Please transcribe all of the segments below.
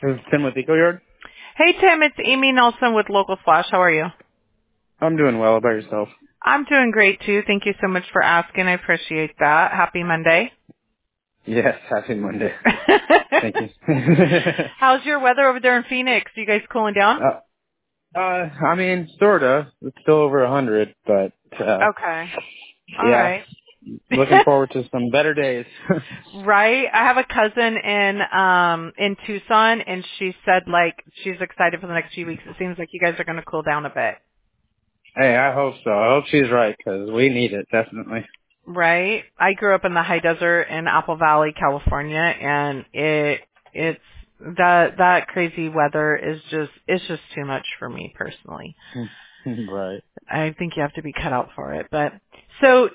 This is Tim with EcoYard. Hey, Tim, it's Amy Nelson with Local Splash. How are you? I'm doing well. How about yourself? I'm doing great, too. Thank you so much for asking. I appreciate that. Happy Monday. Yes, happy Monday. Thank you. How's your weather over there in Phoenix? You guys cooling down? I mean, sorta. It's still over 100, but, Okay. All yeah, right. looking forward to some better days. Right. I have a cousin in Tucson, and she said, like, she's excited for the next few weeks. It seems like you guys are going to cool down a bit. Hey, I hope so. I hope she's right, because we need it, definitely. Right. I grew up in the high desert in Apple Valley, California, and it's that crazy weather it's just too much for me personally. Right. I think you have to be cut out for it. But so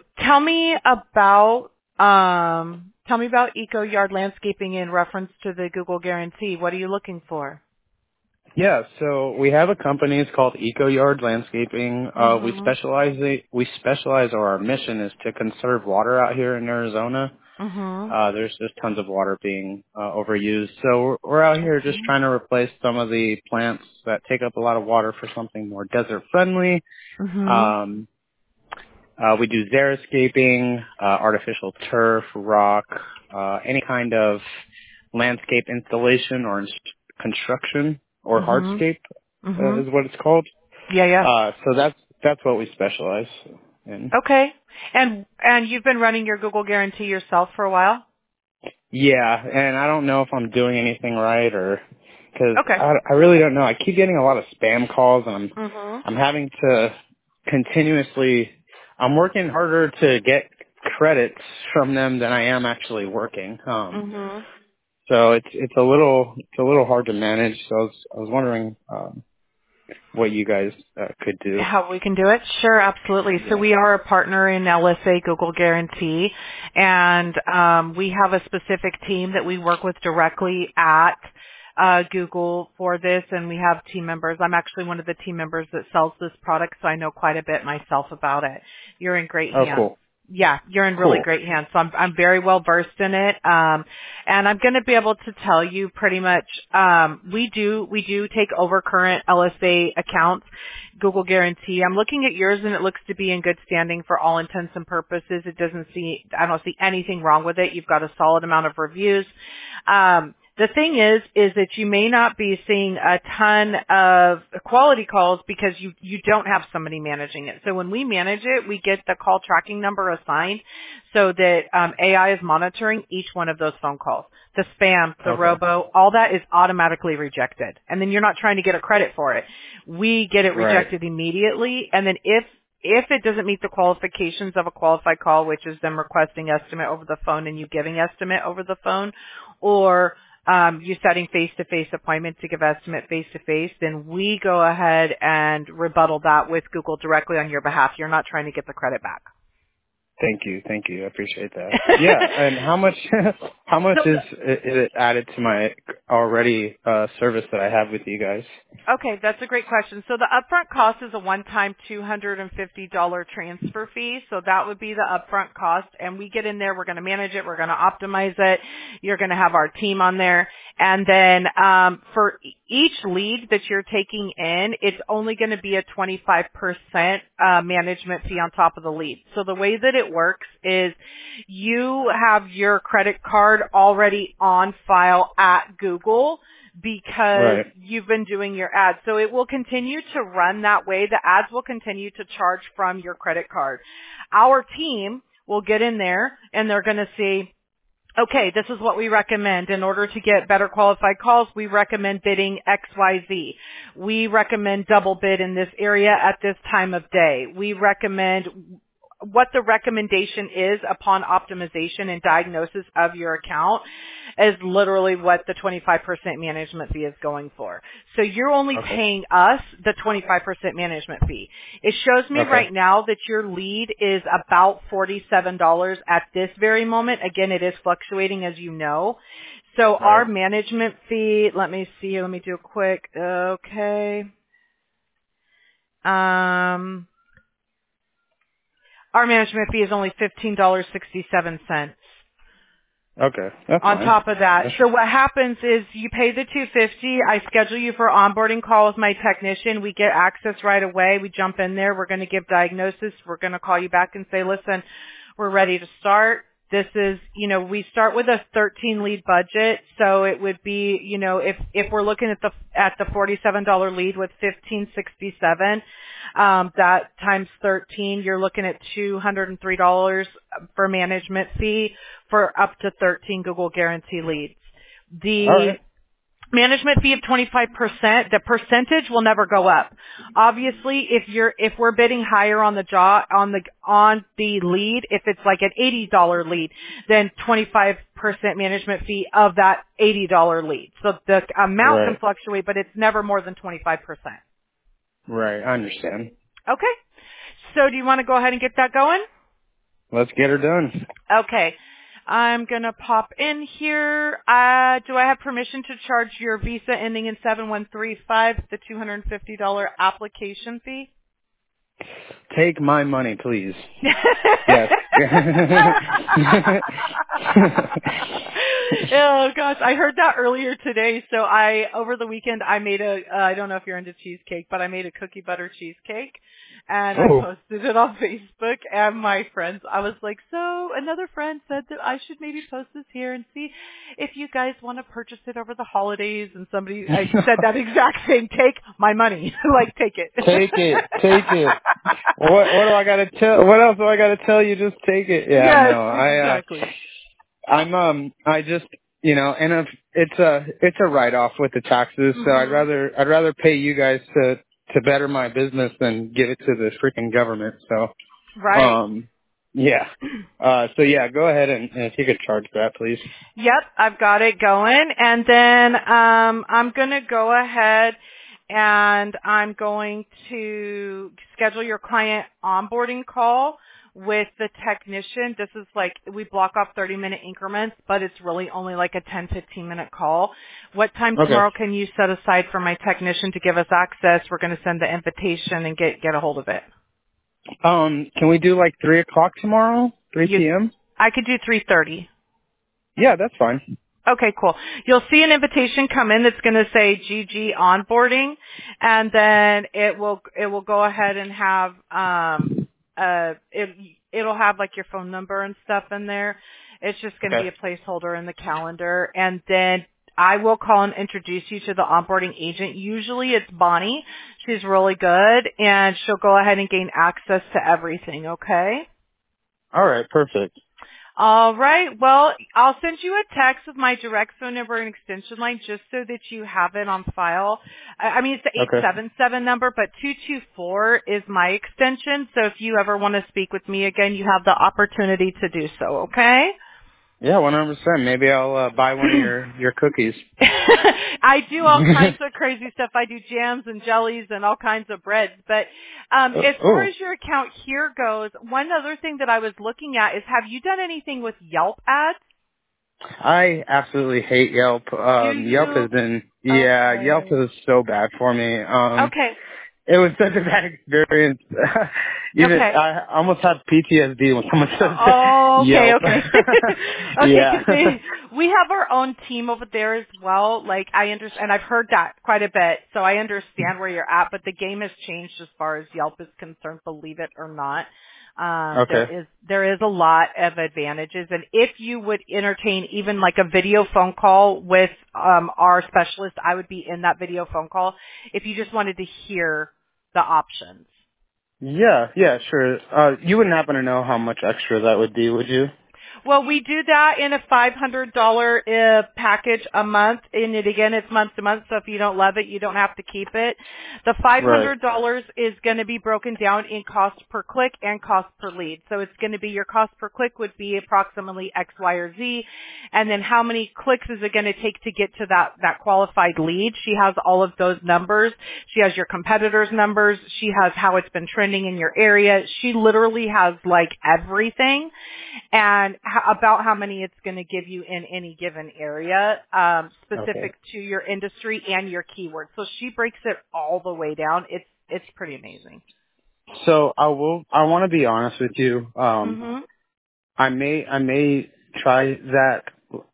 tell me about EcoYard Landscaping in reference to the Google guarantee. What are you looking for? Yeah, so we have a company. It's called EcoYard Landscaping. Mhm. We specialize, or our mission is to conserve water out here in Arizona. Mhm. There's just tons of water being overused. So we're out here just Okay. trying to replace some of the plants that take up a lot of water for something more desert friendly. Mhm. Um, we do xeriscaping, artificial turf, rock, any kind of landscape installation or construction or Mhm. hardscape Mhm. is what it's called. Yeah, yeah. So that's what we specialize in. Okay. And you've been running your Google guarantee yourself for a while? Yeah, and I don't know if I'm doing anything right or because Okay. I really don't know. I keep getting a lot of spam calls, and Mhm. I'm having to continuously. I'm working harder to get credits from them than I am actually working. Mhm. So it's a little hard to manage. So I was wondering what you guys could do. How we can do it? Sure, absolutely. So Yeah. we are a partner in LSA Google Guarantee, and we have a specific team that we work with directly at Google for this, and we have team members. I'm actually one of the team members that sells this product, so I know quite a bit myself about it. You're in great Oh, hands. cool. Yeah, you're in really Cool. great hands. So I'm very well versed in it. And I'm going to be able to tell you pretty much, we do take over current LSA accounts, Google Guarantee. I'm looking at yours and it looks to be in good standing for all intents and purposes. I don't see anything wrong with it. You've got a solid amount of reviews. The thing is that you may not be seeing a ton of quality calls because you don't have somebody managing it. So when we manage it, we get the call tracking number assigned so that AI is monitoring each one of those phone calls. The spam, the Okay. robo, all that is automatically rejected. And then you're not trying to get a credit for it. We get it Right. rejected immediately. And then if it doesn't meet the qualifications of a qualified call, which is them requesting estimate over the phone and you giving estimate over the phone, or you setting face-to-face appointment to give estimate face-to-face, then we go ahead and rebuttal that with Google directly on your behalf. You're not trying to get the credit back. Thank you. I appreciate that. Yeah, and how much So is it added to my already service that I have with you guys? okay, that's a great question. So the upfront cost is a one-time $250 transfer fee. So that would be the upfront cost. And we get in there, we're going to manage it, we're going to optimize it. You're going to have our team on there. And then for each lead that you're taking in, it's only going to be a 25% management fee on top of the lead. So the way that it works is you have your credit card already on file at Google because Right. you've been doing your ads. So it will continue to run that way. The ads will continue to charge from your credit card. Our team will get in there and they're going to see, okay, this is what we recommend. In order to get better qualified calls, we recommend bidding XYZ. We recommend double bid in this area at this time of day. We recommend what the recommendation is upon optimization and diagnosis of your account is literally what the 25% management fee is going for. So you're only Okay. paying us the 25% management fee. It shows me Okay. right now that your lead is about $47 at this very moment. Again, it is fluctuating as you know. So our Right. management fee, let me do a quick, okay. Our management fee is only $15.67. Okay, that's On fine. top of that. So what happens is you pay the $250. I schedule you for onboarding call with my technician. We get access right away. We jump in there. We're going to give diagnosis. We're going to call you back and say, listen, we're ready to start. This is, we start with a 13 lead budget. So it would be, if we're looking at the $47 lead with 1567, that times 13, you're looking at $203 for management fee for up to 13 Google Guarantee leads. The All right. management fee of 25%, the percentage will never go up. Obviously, if we're bidding higher on the lead, if it's like an $80 lead, then 25% management fee of that $80 lead. So the amount can Right. fluctuate, but it's never more than 25%. Right. I understand. Okay. So do you want to go ahead and get that going? Let's get her done. Okay. I'm going to pop in here. Do I have permission to charge your Visa ending in 7135, the $250 application fee? Take my money, please. Yes. Oh gosh, I heard that earlier today. So over the weekend, I made I don't know if you're into cheesecake, but I made a cookie butter cheesecake and I Oh. posted it on Facebook and my friends, I was like, so another friend said that I should maybe post this here and see if you guys want to purchase it over the holidays. And I said that exact same, take my money, like take it. Take it. Take it. What do I gotta tell? What else do I gotta tell you? Just take it. Yeah, Yes, no. exactly. I just, and if it's a write off with the taxes, so I'd rather pay you guys to better my business than give it to the freaking government. So, Right. yeah. So yeah, go ahead and if you could charge that, please. Yep, I've got it going. And then I'm going to go ahead and I'm going to schedule your client onboarding call with the technician. This is like, we block off 30-minute increments, but it's really only like a 10, 15-minute call. What time Okay. tomorrow can you set aside for my technician to give us access? We're going to send the invitation and get a hold of it. Can we do like 3 o'clock tomorrow? 3 p.m.? I could do 3:30. Yeah, that's fine. Okay, cool. You'll see an invitation come in that's going to say GG onboarding, and then it will go ahead and have it'll have like your phone number and stuff in there. It's just going to be Okay. a placeholder in the calendar, and then I will call and introduce you to the onboarding agent. Usually it's Bonnie. She's really good, and she'll go ahead and gain access to everything. Okay. All right, perfect. All right. Well, I'll send you a text with my direct phone number and extension line just so that you have it on file. I mean, it's the Okay. 877 number, but 224 is my extension. So if you ever want to speak with me again, you have the opportunity to do so, okay? Yeah, 100%. Maybe I'll buy one of your cookies. I do all kinds of crazy stuff. I do jams and jellies and all kinds of breads. But as far as your account here goes, one other thing that I was looking at is, have you done anything with Yelp ads? I absolutely hate Yelp. Yelp has been, Yelp is so bad for me. Okay. It was such a bad experience. I almost had PTSD when someone said Yelp. Okay. Yeah. Okay, we have our own team over there as well. Like, I understand, I've heard that quite a bit, so I understand where you're at, but the game has changed as far as Yelp is concerned, believe it or not. Okay. There is a lot of advantages, and if you would entertain even like a video phone call with our specialist, I would be in that video phone call if you just wanted to hear the options. Yeah, sure. You wouldn't happen to know how much extra that would be, would you? Well, we do that in a $500 package a month, and it's month to month. So if you don't love it, you don't have to keep it. The $500 is going to be broken down in cost per click and cost per lead. So it's going to be your cost per click would be approximately X, Y, or Z, and then how many clicks is it going to take to get to that qualified lead? She has all of those numbers. She has your competitors' numbers. She has how it's been trending in your area. She literally has like everything, and about how many it's going to give you in any given area, specific to your industry and your keywords. So she breaks it all the way down. It's pretty amazing. So I want to be honest with you. I may try that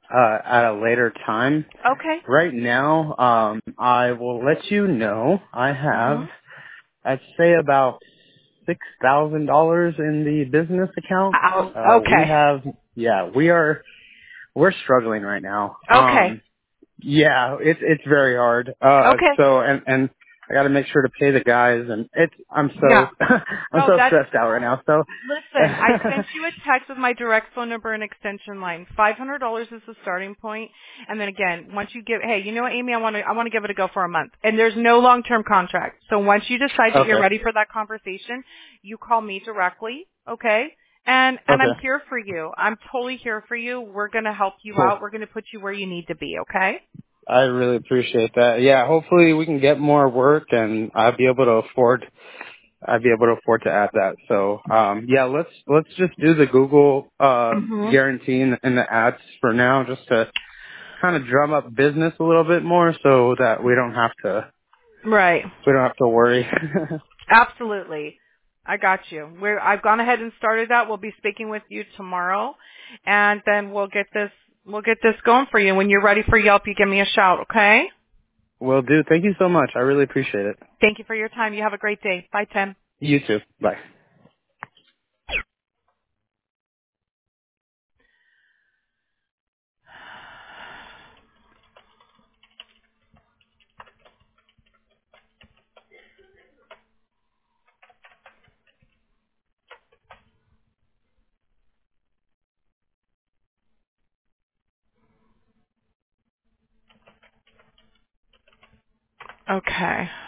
at a later time. Okay. Right now, I will let you know I have, Mhm. I'd say about $6,000 in the business account. We Okay. have, yeah, we're struggling right now. Okay. Yeah, it's very hard. Okay. So and I got to make sure to pay the guys, and I'm Yeah. so I'm No, so that's stressed out right now. So listen, I sent you a text with my direct phone number and extension line. $500 is the starting point, and then again, once you give, hey, you know what, Amy, I want to give it a go for a month, and there's no long-term contract. So once you decide that you're okay, ready for that conversation, you call me directly, okay? And I'm okay, here for you. I'm totally here for you. We're gonna help you cool. out. We're gonna put you where you need to be, okay? I really appreciate that. Yeah, hopefully we can get more work, and I'd be able to afford to add that. So yeah, let's just do the Google Mhm. guarantee and the ads for now, just to kind of drum up business a little bit more, so that Right. we don't have to worry. Absolutely. I got you. I've gone ahead and started that. We'll be speaking with you tomorrow, and then we'll get this going for you. When you're ready for Yelp, you give me a shout, okay? Will do. Thank you so much. I really appreciate it. Thank you for your time. You have a great day. Bye, Tim. You too. Bye. Okay.